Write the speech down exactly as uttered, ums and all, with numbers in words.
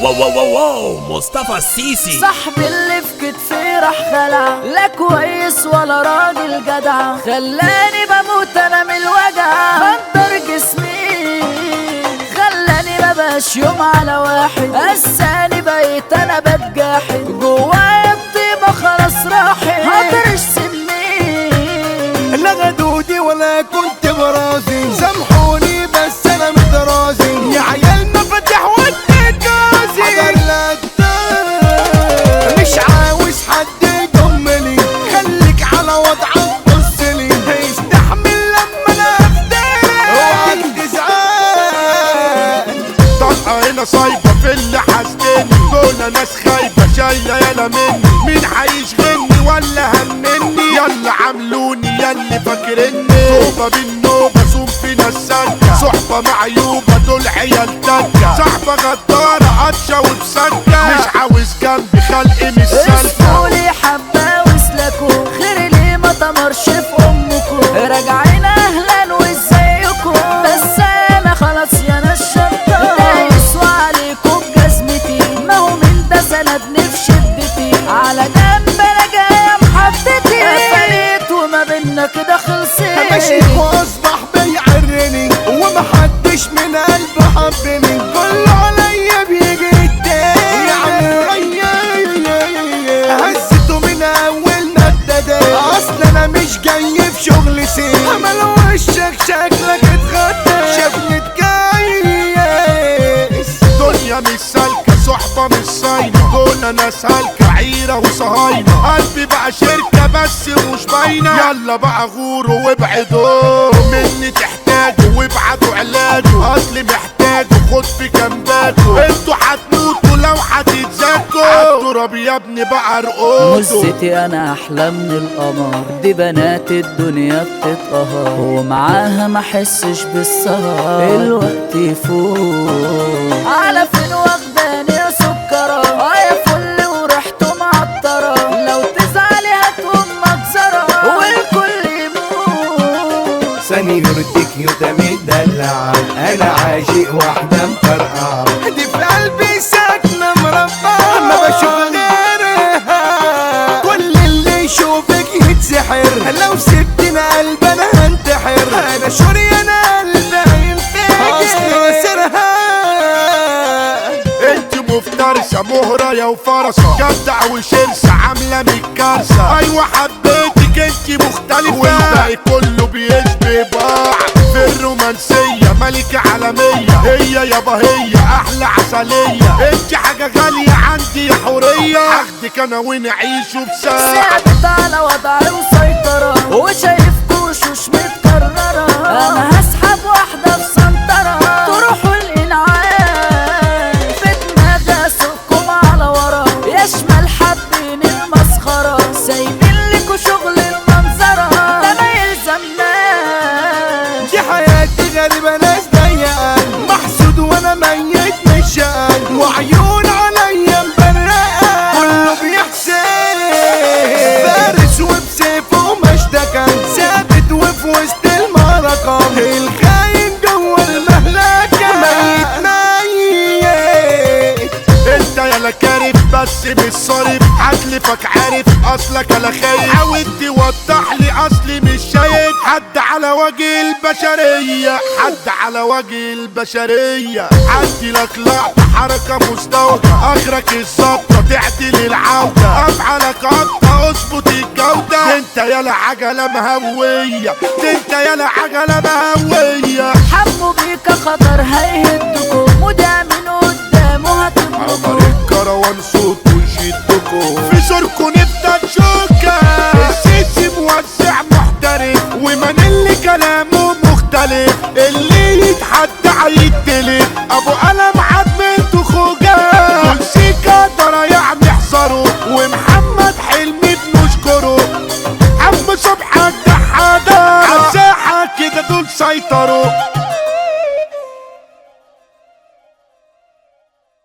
واو واو واو واو مصطفى السيسي صاحبي اللي في كتفي راح خلع، لا كويس ولا راجل جدع، خلاني بموت انا من الوجع، خدر جسمي خلاني مبقاش يوم على واحد، قساني بقيت انا بتجاحد، جوايا الطيبة خلاص راحت، هقدرش سمي لا غدودي ولا كنت برازي، سامحوني بس انا مترازي، يا عيال مفاتيح وديت جوزي، حضر لك مش عاوز حد يضمني، خليك على وضعك بصلي، استحمل لما انا افترق، اوعك تزعل. طلقة هنا صايبة في اللي حاسدني، دول ناس خايبة شايلة يالا مني، مين هيشغلني ولا همني، يلا عاملوني ياللي فاكرني، توبة بالنوبة صوم فينا السكة، صحبة معيوبة دول عيال تكة، صاحبة غدارة قطشة وبسكة، مش عاوز جنبي خلقي مش سالكة، اسفولي حبة واسلكوا، خير ليه ما تمرش في امكوا، راجعين اهلا وازيكوا، بس انا خلاص يا ناس شطة، دايسوا عليكوا بجزمتي، ما هو من ده سندني في شدتي، على جنب انا جاية محطتي، قفلت وما بينا كده خلصت، ماشي واصبح بيعرني، ومحدش من قلبه حبني، كله عليا بيجي التاني، يا عم هزته من اول ندده، اصل انا مش جاي في شغل سين، عمل وشك شكلك اتغدى، شكلي اتجيس، دنيا مش سالكة صحبة مش صاينة، دول ناس هالكة عيرة وصهاينة، قلبي بقى شركة بس مش باينة، يلا بقى غوروا وابعدوا مني، تحتاجوا وابعتوا علاجوا، اصلي محتاجوا خد في جنباكوا، انتوا هتموتوا لو هتتزكوا، عالتراب يا ابني بقى رقوتوا، مزتي انا احلى من القمر، دي بنات الدنيا بتتقهر، ومعاها ما احسش بالسهر، الوقت يفوت على فين واخداني يا سكرة، اه يا فل وريحته معطرة، لو تزعلي هتقوم مجزرة، والكل يموت سنيورتك يوتا مدلعة، انا عاشق واحدة مطرقعة، دي في قلبي ساكنة مربعة، ما بشوف غيرها، كل اللي يشوفك يتسحر، لو سبتنا قلب انا هنتحر، انا شوري انا قلبي هينفجر، اصل سرها انت مفترسة مهرة يا وفرسة، جدع وشرسة عاملة متكرسة، ايوه حبيتك انت مختلفة، والباقي كله بيشبه بعض، في الرومانسية ملكة عالمية، هي يابا هي احلى عسلية، انت حاجة غالية عندي يا حورية، هاخدك انا ونعيشه بساعة، ثابت على وضعي وسيطرة، وشايفكوا وشوش متكررة، انا هسحب واحدة في سنترة، تروحوا الانعام في دماغي اسوقكم على ورا، يا شمال حابين المسخرة، سايبين لكوا شغل المنظرة، ده ما يلزمناش، دي حياتي غريبة ناس ضيقة، محسود وانا ميت مش شقان، وعيون عليا مبرقة، كله بيحسن فارس وبسيفه مشتكى، ثابت وفي وسط المعركة، الخاين جوه المهلكة، ميت ميت، انت يالا كارف بس مش صارف، هتلفك عارف اصلك انا خايف، حاول توضح لي اصلي مش شايف حد على وجه البشرية، حد على وجه البشرية، عدي لك لقطة حركة مزدوجة، اخرك الظبطة تعدل العودة، افعلك قطة اظبط الجودة، انت يالا عجلة مهوية، انت يالا عجلة مهوية، حمو بيك خطر هيهدكوا، مدام